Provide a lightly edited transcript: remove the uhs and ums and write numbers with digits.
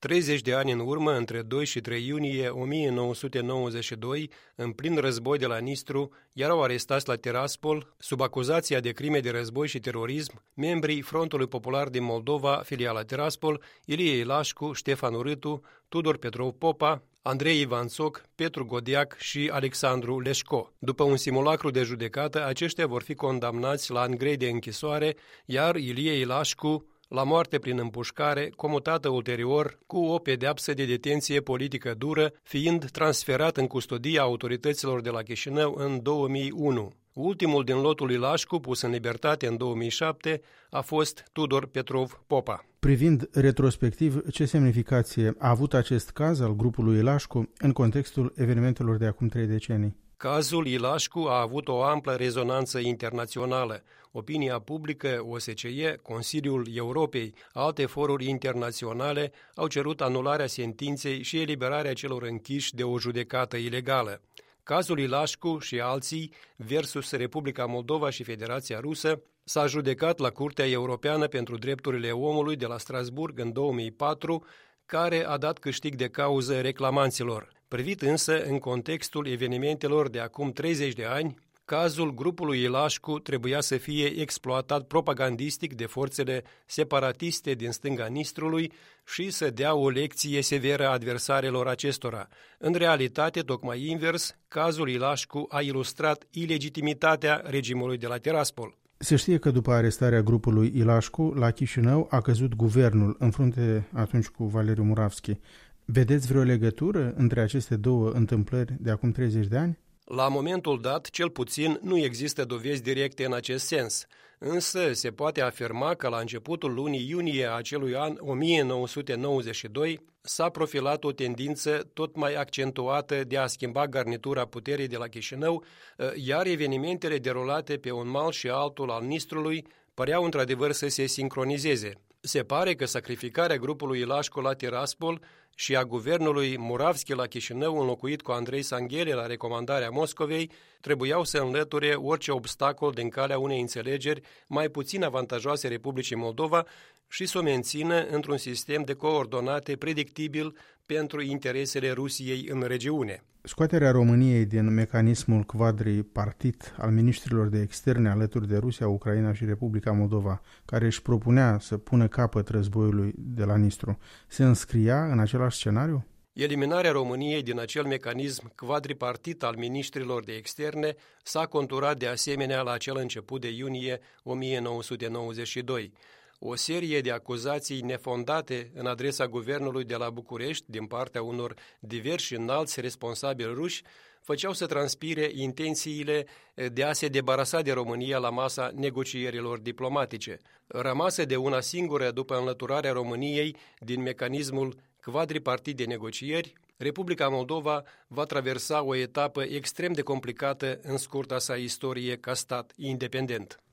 30 de ani în urmă, între 2 și 3 iunie 1992, în plin război de la Nistru, erau arestați la Tiraspol, sub acuzația de crime de război și terorism, membrii Frontului Popular din Moldova, filiala Tiraspol, Ilie Ilașcu, Ștefan Urâtu, Tudor Petrov Popa, Andrei Ivanțoc, Petru Godiac și Alexandru Leșco. După un simulacru de judecată, aceștia vor fi condamnați la ani grei de închisoare, iar Ilie Ilașcu la moarte prin împușcare, comutată ulterior cu o pedeapsă de detenție politică dură, fiind transferat în custodia autorităților de la Chișinău în 2001. Ultimul din lotul Ilașcu, pus în libertate în 2007, a fost Tudor Petrov Popa. Privind retrospectiv, ce semnificație a avut acest caz al grupului Ilașcu în contextul evenimentelor de acum 3 decenii? Cazul Ilașcu a avut o amplă rezonanță internațională. Opinia publică, OSCE, Consiliul Europei, alte foruri internaționale au cerut anularea sentinței și eliberarea celor închiși de o judecată ilegală. Cazul Ilașcu și alții versus Republica Moldova și Federația Rusă s-a judecat la Curtea Europeană pentru Drepturile Omului de la Strasburg în 2004, care a dat câștig de cauză reclamanților. Privit însă în contextul evenimentelor de acum 30 de ani, cazul grupului Ilașcu trebuia să fie exploatat propagandistic de forțele separatiste din stânga Nistrului și să dea o lecție severă adversarelor acestora. În realitate, tocmai invers, cazul Ilașcu a ilustrat ilegitimitatea regimului de la Tiraspol. Se știe că după arestarea grupului Ilașcu, la Chișinău a căzut guvernul în frunte atunci cu Valeriu Muravski. Vedeți vreo legătură între aceste două întâmplări de acum 30 de ani? La momentul dat, cel puțin, nu există dovezi directe în acest sens, însă se poate afirma că la începutul lunii iunie a acelui an 1992 s-a profilat o tendință tot mai accentuată de a schimba garnitura puterii de la Chișinău, iar evenimentele derulate pe un mal și altul al Nistrului păreau într-adevăr să se sincronizeze. Se pare că sacrificarea grupului Ilașcu la Tiraspol și a guvernului Muravski la Chișinău, înlocuit cu Andrei Sanghele la recomandarea Moscovei, trebuiau să înlăture orice obstacol din calea unei înțelegeri mai puțin avantajoase Republicii Moldova și să o mențină într-un sistem de coordonate predictibil pentru interesele Rusiei în regiune. Scoaterea României din mecanismul quadripartit al ministrilor de externe alături de Rusia, Ucraina și Republica Moldova, care își propunea să pună capăt războiului de la Nistru, se înscria în același scenariu? Eliminarea României din acel mecanism quadripartit al ministrilor de externe s-a conturat de asemenea la acel început de iunie 1992. O serie de acuzații nefondate în adresa guvernului de la București din partea unor diversi înalți responsabili ruși făceau să transpire intențiile de a se debarasa de România la masa negocierilor diplomatice. Rămasă de una singură după înlăturarea României din mecanismul quadripartit de negocieri, Republica Moldova va traversa o etapă extrem de complicată în scurta sa istorie ca stat independent.